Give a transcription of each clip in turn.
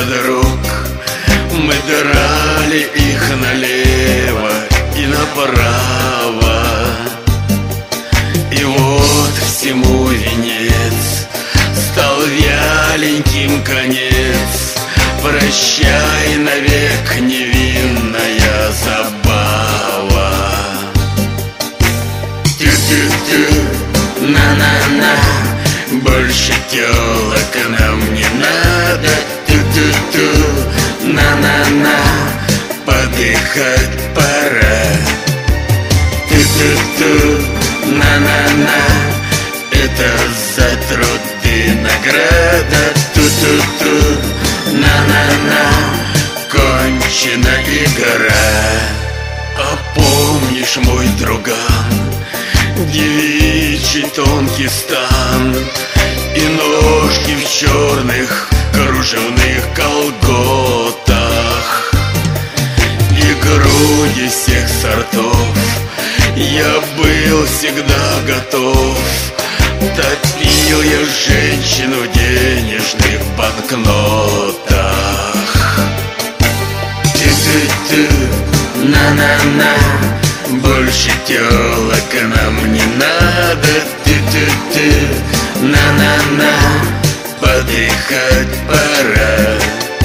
подруг. Мы драли их налево и направо. И вот всему венец, стал вяленьким конец. Прощай навек, невинная забава. Тю-тю-тю, на-на-на, больше тёлок нам не надо. Тю-тю-тю, на-на-на, подыхать пора. Тю-тю-тю, на-на-на, это за труды награда. Ту-ту-ту, на-на-на, кончена игра. А помнишь, мой друган, девичий тонкий стан и ножки в черных кружевных колготах, и груди всех сортов? Я был всегда готов, топил я женщину в денежных банкнотах. Тю-тю-тю, на-на-на, больше тёлок нам не надо. Тю-тю-тю, на-на-на, подыхать пора.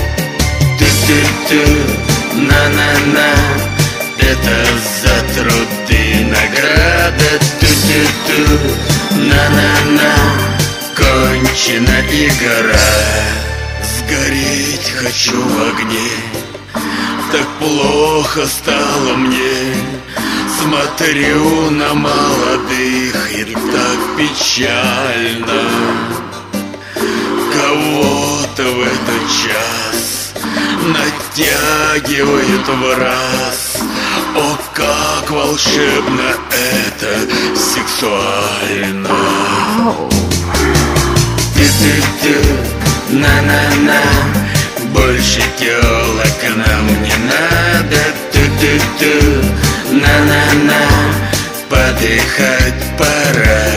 Тю-тю-тю, на-на-на, это за труды награда. Тю-тю-тю, на-на-на, кончена игра. Сгореть хочу в огне, так плохо стало мне. Смотрю на молодых, и так печально. Кого-то в этот час натягивают в раз. О, как волшебно это, сексуально. Тю-тю-тю, на-на-на, больше тёлок нам не надо. Тю-тю-тю, на-на-на, подыхать пора.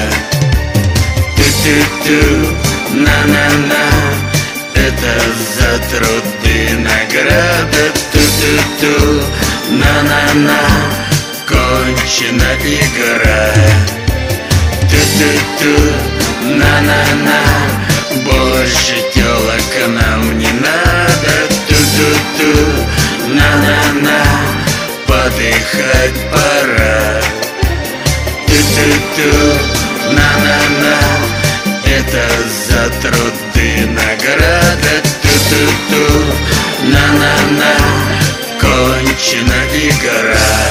Тю-тю-тю, на-на-на, это за труды награда. Ту-ту-ту, на-на-на, кончена игра. Ту-ту-ту, на-на-на, больше тёлок нам не надо. Ту-ту-ту, на-на-на, подыхать пора. Ту-ту-ту, на-на-на, это за труды награда. Ту-ту-ту, на-на-на, кончена игра.